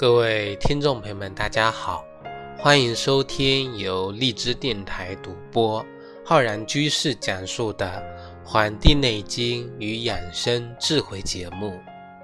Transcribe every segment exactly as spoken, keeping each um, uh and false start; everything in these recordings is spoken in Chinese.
各位听众朋友们大家好，欢迎收听由荔枝电台独播浩然居士讲述的《黄帝内经与养生智慧》节目。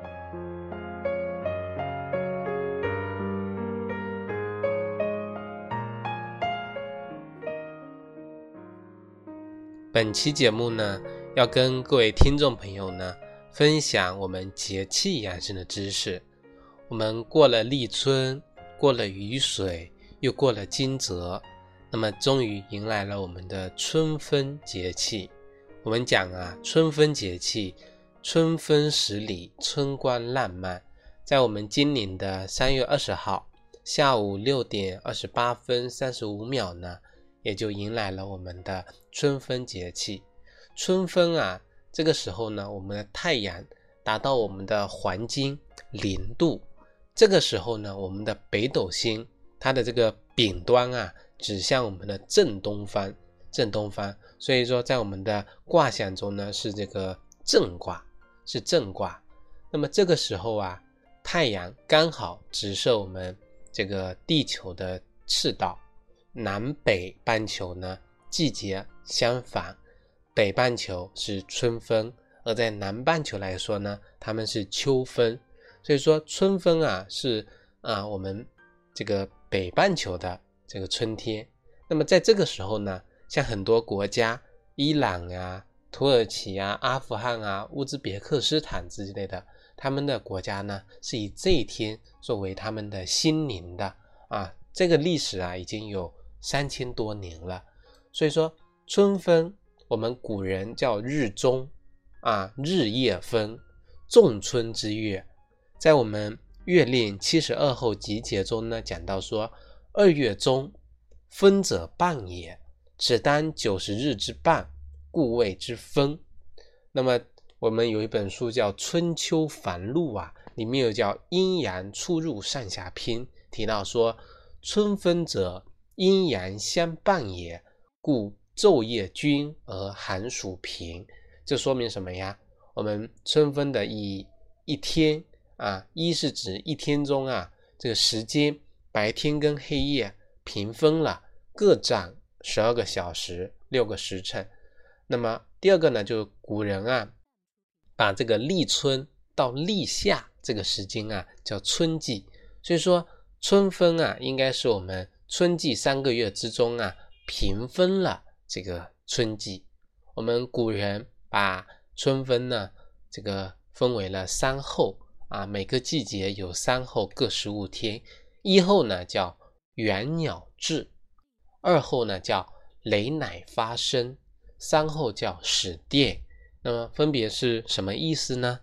本期节目呢，要跟各位听众朋友呢分享我们节气养生的知识。我们过了立春，过了雨水，又过了惊蛰，那么终于迎来了我们的春分节气。我们讲啊，春分节气，春分十里，春光烂漫。在我们今年的三月二十号下午六点二十八分三十五秒呢，也就迎来了我们的春分节气。春分啊，这个时候呢，我们的太阳达到我们的黄金零度，这个时候呢，我们的北斗星它的这个柄端啊指向我们的正东方，正东方，所以说在我们的卦象中呢是这个正卦，是正卦。那么这个时候啊，太阳刚好直射我们这个地球的赤道，南北半球呢季节相反，北半球是春分，而在南半球来说呢，他们是秋分。所以说春分啊是啊我们这个北半球的这个春天。那么在这个时候呢，像很多国家，伊朗啊、土耳其啊、阿富汗啊、乌兹别克斯坦之类的，他们的国家呢是以这一天作为他们的新年的啊，这个历史啊已经有三千多年了。所以说春分我们古人叫日中啊，日夜分，仲春之月。在我们月令七十二候集解中呢，讲到说二月中，分者半也，此当九十日之半，故谓之分。那么我们有一本书叫《春秋繁露》啊，里面有叫阴阳出入上下篇，提到说春分者阴阳相伴也，故昼夜均而寒暑平。这说明什么呀？我们春分的一一天啊，一是指一天中啊，这个时间白天跟黑夜平分了，各占十二个小时，六个时辰。那么第二个呢，就是古人啊，把这个立春到立夏这个时间啊叫春季。所以说春分啊，应该是我们春季三个月之中啊平分了这个春季。我们古人把春分呢这个分为了三候啊，每个季节有三候各十五天。一候呢叫元鸟至，二候呢叫雷乃发生，三候叫始电。那么分别是什么意思呢？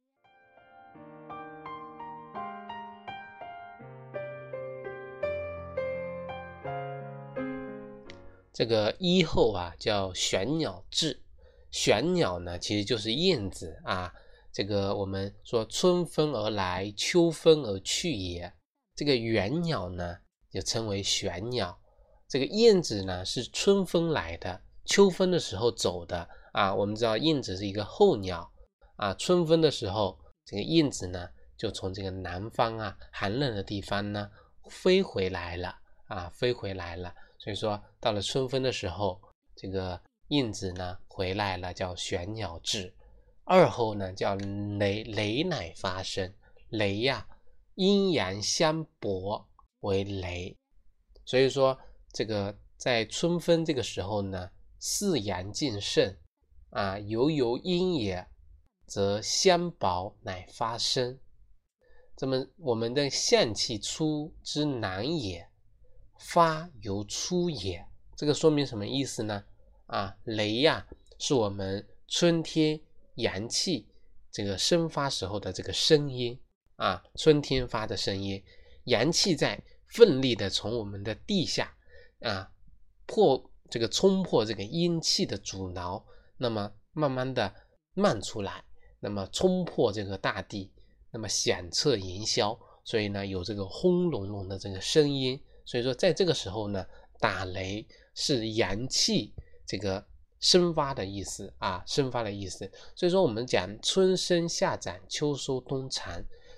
这个一候啊叫玄鸟至，玄鸟呢其实就是燕子啊，这个我们说春分而来，秋分而去也。这个元鸟呢就称为玄鸟，这个燕子呢是春分来的，秋分的时候走的啊。我们知道燕子是一个候鸟啊，春分的时候这个燕子呢就从这个南方啊寒冷的地方呢飞回来了啊，飞回来了。所以说到了春分的时候，这个燕子呢回来了，叫玄鸟至。二候呢叫雷雷乃发生，雷呀、啊、阴阳相搏为雷。所以说这个在春分这个时候呢，四阳尽盛啊，犹由阴也，则相搏乃发生。这么我们的象气出之南也，发由出也。这个说明什么意思呢？啊，雷呀、啊、是我们春天阳气这个生发时候的这个声音啊，春天发的声音，阳气在奋力的从我们的地下啊破这个冲破这个阴气的阻挠，那么慢慢的漫出来，那么冲破这个大地，那么响彻云霄，所以呢有这个轰隆隆的这个声音。所以说在这个时候呢，打雷是阳气这个生发的意思啊，生发的意思。所以说我们讲春生夏长秋收冬藏，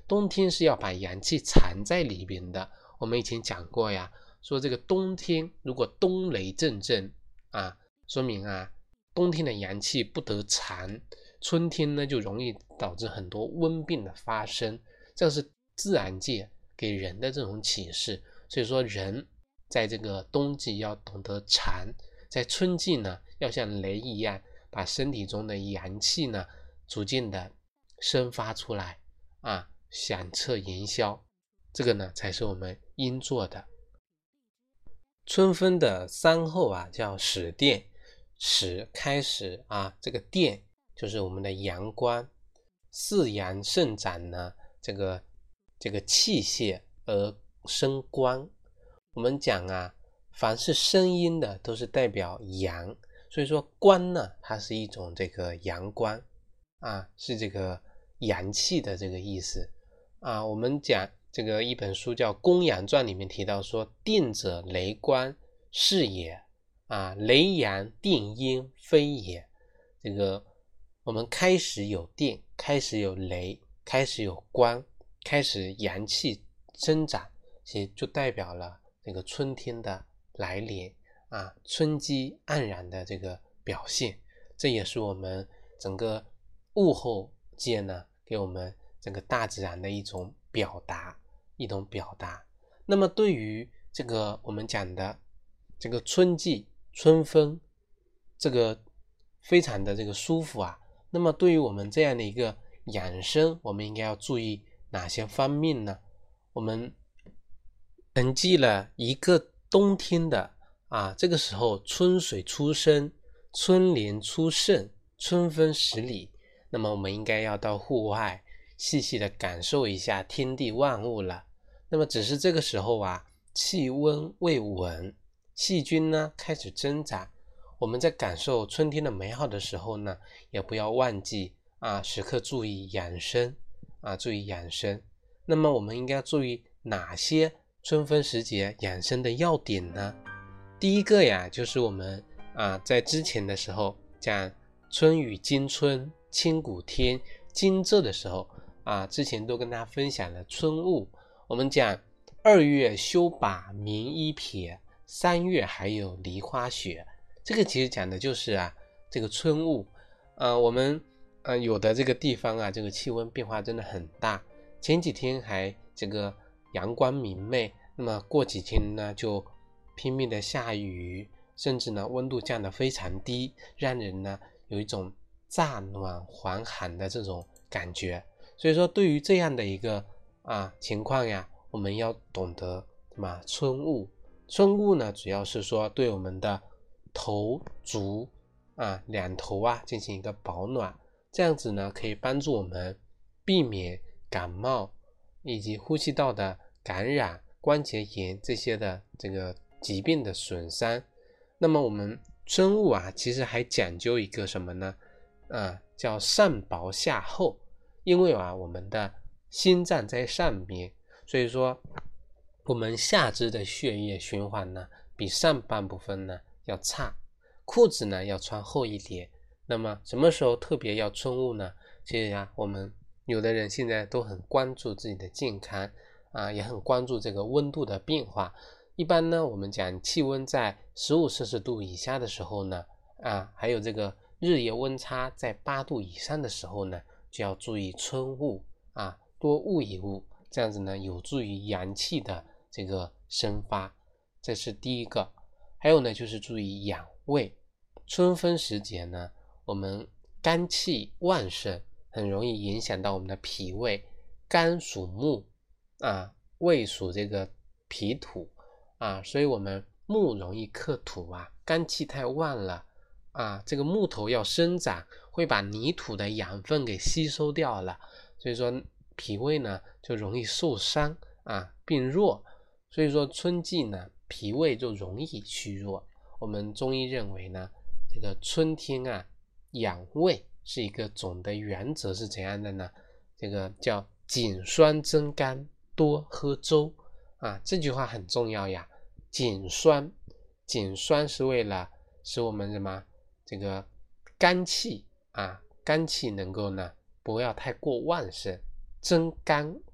冬天是要把阳气藏在里边的。我们以前讲过呀，说这个冬天如果冬雷阵阵啊，说明啊冬天的阳气不得藏，春天呢就容易导致很多瘟病的发生，这是自然界给人的这种启示。所以说人在这个冬季要懂得藏，在春季呢要像雷一样把身体中的阳气呢逐渐的生发出来啊，响彻云霄，这个呢才是我们应做的。春分的三候啊叫始电，始开始啊，这个电就是我们的阳光，四阳盛长呢，这个这个气血而生光。我们讲啊，凡是声音的都是代表阳，所以说光呢，它是一种这个阳光啊，是这个阳气的这个意思啊。我们讲这个一本书叫《公羊传》里面提到说，电者雷光是也啊，雷阳电阴非也。这个我们开始有电，开始有雷，开始有光，开始阳气增长，其实就代表了这个春天的来临啊，春机盎然的这个表现。这也是我们整个物候界呢给我们这个大自然的一种表达，一种表达。那么对于这个我们讲的这个春季春分，这个非常的这个舒服啊。那么对于我们这样的一个养生，我们应该要注意哪些方面呢？我们沉寂了一个冬天的啊，这个时候春水初生，春联初盛，春分十里。那么我们应该要到户外细细的感受一下天地万物了。那么只是这个时候啊，气温未稳，细菌呢开始增长。我们在感受春天的美好的时候呢，也不要忘记啊，时刻注意养生啊，注意养生。那么我们应该注意哪些春分时节养生的要点呢？第一个呀，就是我们啊在之前的时候讲春雨惊春，清谷天，惊蛰的时候啊，之前都跟大家分享了春雾。我们讲二月休把棉衣撇，三月还有梨花雪。这个其实讲的就是啊，这个春雾，呃，我们呃有的这个地方啊，这个气温变化真的很大。前几天还这个阳光明媚，那么过几天呢就拼命的下雨，甚至呢温度降得非常低，让人呢有一种乍暖还寒的这种感觉。所以说对于这样的一个啊情况呀，我们要懂得什么春雾。春雾呢主要是说对我们的头足啊两头啊进行一个保暖，这样子呢可以帮助我们避免感冒以及呼吸道的感染、关节炎这些的这个疾病的损伤。那么我们春雾啊其实还讲究一个什么呢？啊，叫上薄下厚。因为啊我们的心脏在上面，所以说我们下肢的血液循环呢比上半部分呢要差，裤子呢要穿厚一点。那么什么时候特别要春雾呢？其实啊我们有的人现在都很关注自己的健康啊，也很关注这个温度的变化。一般呢我们讲气温在十五摄氏度以下的时候呢啊，还有这个日夜温差在八度以上的时候呢，就要注意春雾啊，多雾一雾，这样子呢有助于阳气的这个生发，这是第一个。还有呢就是注意养胃。春分时节呢，我们肝气旺盛，很容易影响到我们的脾胃。肝属木啊，胃属这个脾土啊，所以我们木容易克土啊，肝气太旺了啊，这个木头要生长，会把泥土的养分给吸收掉了，所以说脾胃呢就容易受伤啊，病弱。所以说春季呢脾胃就容易虚弱。我们中医认为呢，这个春天啊养胃是一个总的原则是怎样的呢？这个叫减酸增甘，多喝粥啊，这句话很重要呀。减酸，减酸是为了使我们什么这个肝气啊，肝气能够呢不要太过旺盛。增甘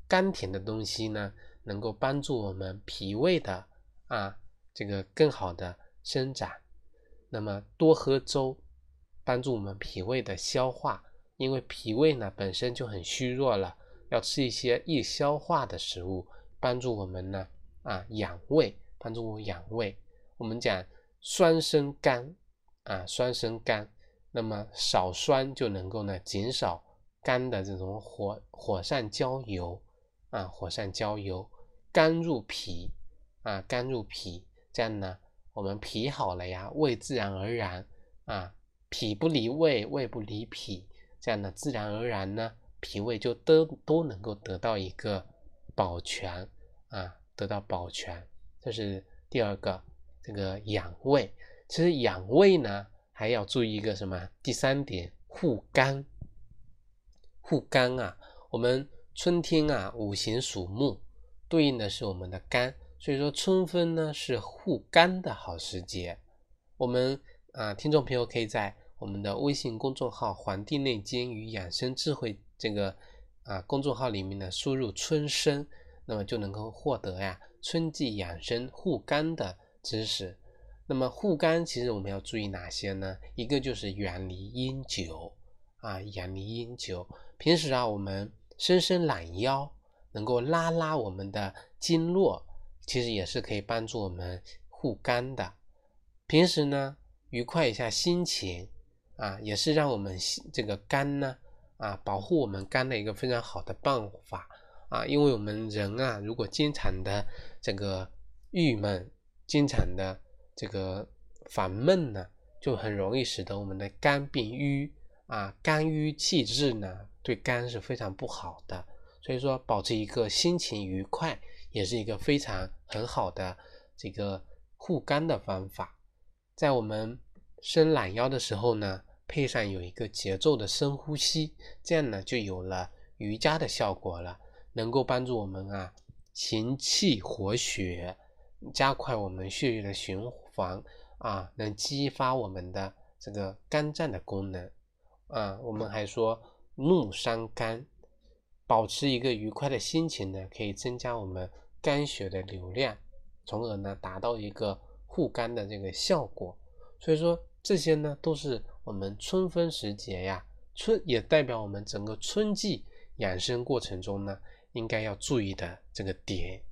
甘甜的东西呢，能够帮助我们脾胃的啊这个更好的生长。那么多喝粥，帮助我们脾胃的消化，因为脾胃呢本身就很虚弱了，要吃一些易消化的食物，帮助我们呢啊养胃，帮助我养胃。我们讲酸生甘啊，酸生甘，那么少酸就能够呢减少肝的这种火火上浇油啊，火上浇油，甘入脾啊，甘入脾，这样呢，我们脾好了呀，胃自然而然啊，脾不离胃，胃不离脾，这样呢，自然而然呢，脾胃就都都能够得到一个保全啊，得到保全。这是第二个，这个养胃。其实养胃呢，还要注意一个什么？第三点，护肝。护肝啊，我们春天啊，五行属木，对应的是我们的肝，所以说春分呢是护肝的好时节。我们啊，听众朋友可以在我们的微信公众号《黄帝内经与养生智慧》这个啊公众号里面呢，输入春生，那么就能够获得呀春季养生护肝的知识。那么护肝其实我们要注意哪些呢？一个就是远离饮酒啊，远离饮酒。平时啊，我们伸伸懒腰，能够拉拉我们的经络，其实也是可以帮助我们护肝的。平时呢，愉快一下心情啊，也是让我们这个肝呢啊保护我们肝的一个非常好的办法啊。因为我们人啊，如果经常的这个郁闷，经常的这个烦闷呢，就很容易使得我们的肝变郁啊，肝郁气滞呢，对肝是非常不好的。所以说，保持一个心情愉快，也是一个非常很好的这个护肝的方法。在我们伸懒腰的时候呢，配上有一个节奏的深呼吸，这样呢就有了瑜伽的效果了，能够帮助我们啊行气活血，加快我们血液的循环啊，能激发我们的这个肝脏的功能啊。我们还说怒伤肝，保持一个愉快的心情呢，可以增加我们肝血的流量，从而呢达到一个护肝的这个效果。所以说这些呢都是我们春分时节呀，春也代表我们整个春季养生过程中呢应该要注意的这个点。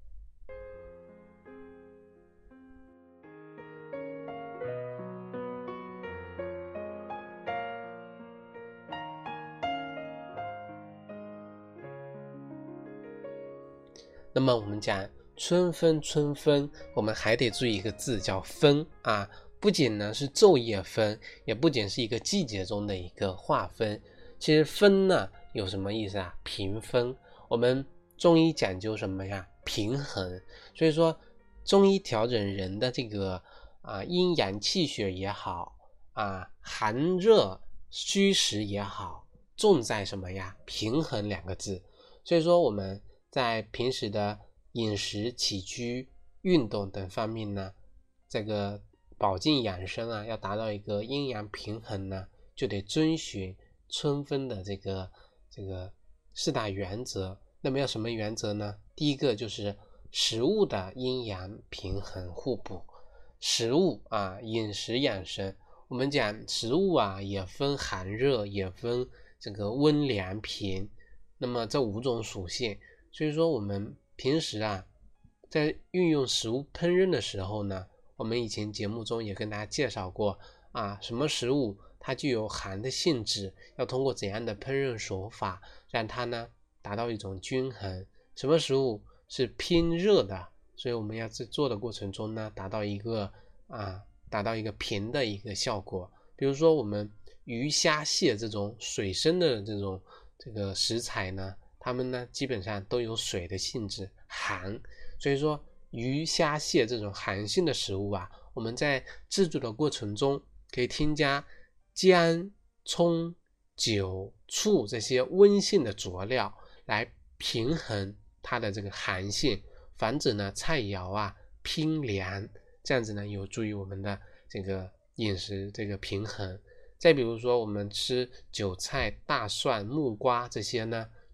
那么我们讲春分，春分我们还得注意一个字叫分啊，不仅呢是昼夜分，也不仅是一个季节中的一个划分。其实分呢有什么意思啊？平分。我们中医讲究什么呀？平衡。所以说中医调整人的这个啊阴阳气血也好啊，寒热虚实也好，重在什么呀？平衡两个字。所以说我们在平时的饮食起居运动等方面呢，这个保健养生啊，要达到一个阴阳平衡呢，就得遵循春分的这个这个四大原则。那么要什么原则呢？第一个就是食物的阴阳平衡互补。食物啊，饮食养生，我们讲食物啊，也分寒热，也分这个温凉平，那么这五种属性。所以说我们平时啊，在运用食物烹饪的时候呢，我们以前节目中也跟大家介绍过啊，什么食物它具有寒的性质，要通过怎样的烹饪手法让它呢达到一种均衡。什么食物是偏热的，所以我们要在做的过程中呢，达到一个啊，达到一个平的一个效果。比如说我们鱼虾蟹这种水生的这种这个食材呢，它们呢基本上都有水的性质，寒。所以说鱼虾蟹这种寒性的食物啊，我们在制作的过程中可以添加姜、葱、酒、醋这些温性的佐料来平衡它的这个寒性，防止呢菜肴啊偏凉，这样子呢有助于我们的这个饮食这个平衡。再比如说我们吃韭菜、大蒜、木瓜这些呢，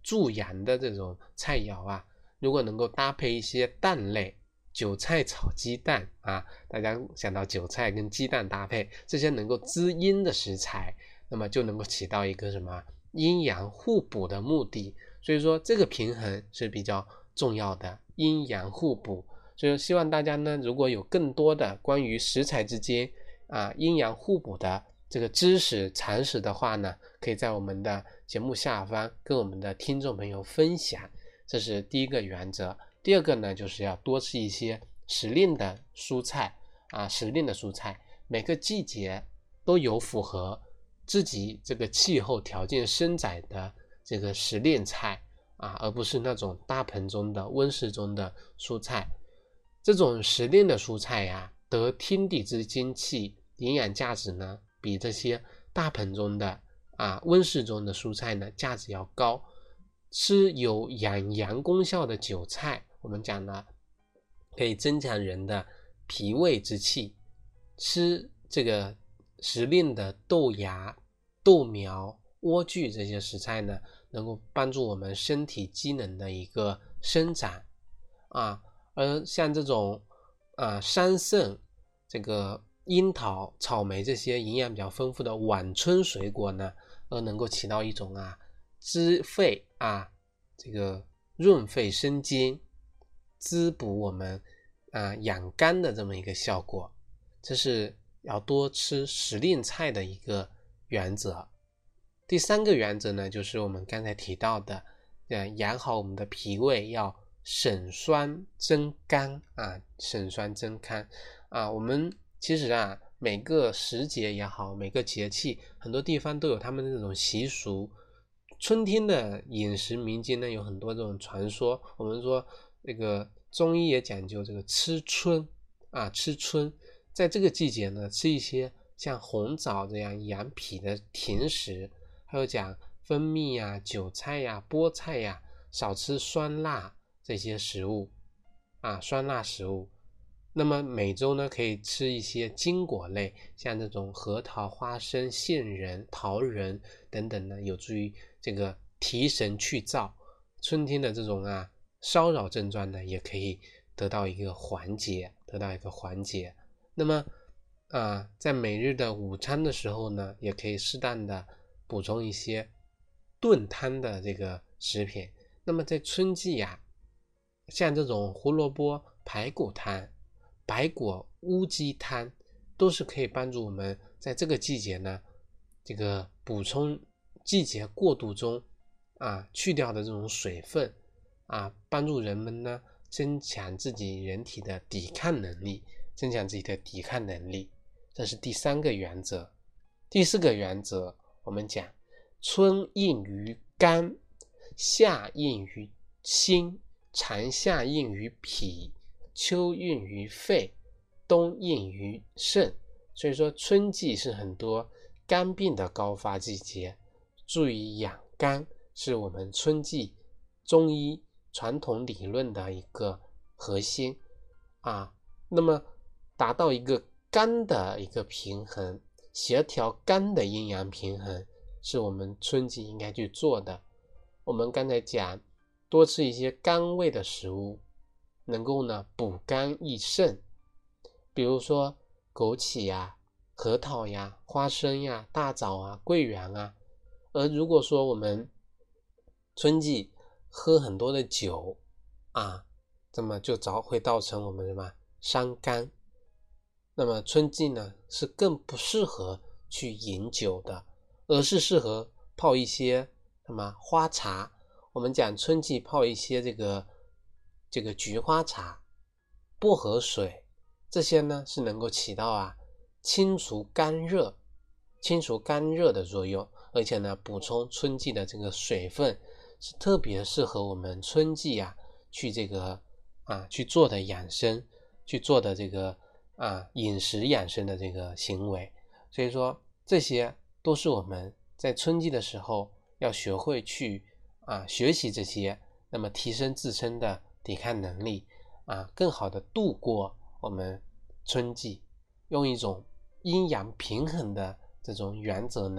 助阳的这种菜肴啊，如果能够搭配一些蛋类，韭菜炒鸡蛋啊，大家想到韭菜跟鸡蛋搭配，这些能够滋阴的食材，那么就能够起到一个什么阴阳互补的目的。所以说这个平衡是比较重要的，阴阳互补。所以希望大家呢，如果有更多的关于食材之间啊阴阳互补的这个知识常识的话呢，可以在我们的节目下方跟我们的听众朋友分享，这是第一个原则。第二个呢，就是要多吃一些时令的蔬菜啊，时令的蔬菜，每个季节都有符合自己这个气候条件生长的这个时令菜啊，而不是那种大盆中的温室中的蔬菜。这种时令的蔬菜呀、啊，得天地之精气，营养价值呢比这些大盆中的啊温室中的蔬菜呢价值要高。吃有养阳功效的韭菜，我们讲了可以增强人的脾胃之气。吃这个时令的豆芽、豆苗、莴苣这些食材呢，能够帮助我们身体机能的一个生长啊。而像这种啊桑葚、这个樱桃、草莓这些营养比较丰富的晚春水果呢，而能够起到一种啊滋肺啊这个润肺生津、滋补我们啊养肝的这么一个效果。这是要多吃时令菜的一个原则。第三个原则呢，就是我们刚才提到的，呃，养好我们的脾胃，要省酸增甘啊，省酸增甘啊。我们其实啊，每个时节也好，每个节气，很多地方都有他们的这种习俗。春天的饮食民间呢，有很多这种传说。我们说这个中医也讲究这个吃春啊，吃春，在这个季节呢，吃一些像红枣这样养脾的甜食，还有讲蜂蜜呀、韭菜呀、菠菜呀，少吃酸辣这些食物啊，酸辣食物。那么每周呢，可以吃一些坚果类，像这种核桃、花生、杏仁、桃仁等等呢，有助于这个提神去燥。春天的这种啊骚扰症状呢，也可以得到一个缓解，得到一个缓解。那么啊，在每日的午餐的时候呢，也可以适当的补充一些炖汤的这个食品。那么在春季呀、啊，像这种胡萝卜排骨汤、白果乌鸡汤，都是可以帮助我们在这个季节呢，这个补充季节过渡中啊去掉的这种水分啊，帮助人们呢增强自己人体的抵抗能力，增强自己的抵抗能力。这是第三个原则。第四个原则，我们讲春应于肝，夏应于心，长夏应于脾，秋应于肺，冬应于肾。所以说春季是很多肝病的高发季节，注意养肝是我们春季中医传统理论的一个核心啊。那么达到一个肝的一个平衡，协调肝的阴阳平衡，是我们春季应该去做的。我们刚才讲多吃一些甘味的食物，能够呢补肝益肾，比如说枸杞呀、核桃呀、花生呀、大枣啊、桂圆啊。而如果说我们春季喝很多的酒啊，那么就早会造成我们什么伤肝。那么春季呢是更不适合去饮酒的，而是适合泡一些什么花茶。我们讲春季泡一些这个这个菊花茶、薄荷水，这些呢是能够起到啊清除肝热、清除肝热的作用，而且呢补充春季的这个水分，是特别适合我们春季啊去这个啊去做的养生，去做的这个啊饮食养生的这个行为。所以说这些都是我们在春季的时候要学会去啊学习这些，那么提升自身的抵抗能力啊，更好的度过我们春季，用一种阴阳平衡的这种原则呢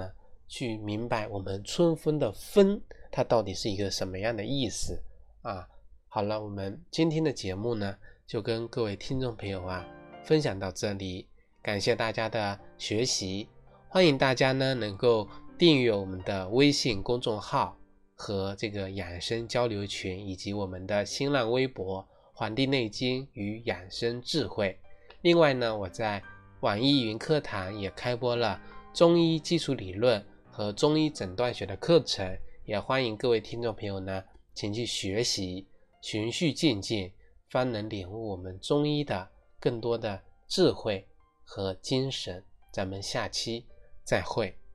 去明白我们春分的分它到底是一个什么样的意思啊。好了，我们今天的节目呢就跟各位听众朋友啊分享到这里，感谢大家的学习，欢迎大家呢能够订阅我们的微信公众号和这个养生交流群，以及我们的新浪微博黄帝内经与养生智慧。另外呢，我在网易云课堂也开播了中医基础理论和中医诊断学的课程，也欢迎各位听众朋友呢请去学习，循序渐进，方能领悟我们中医的更多的智慧和精神。咱们下期再会。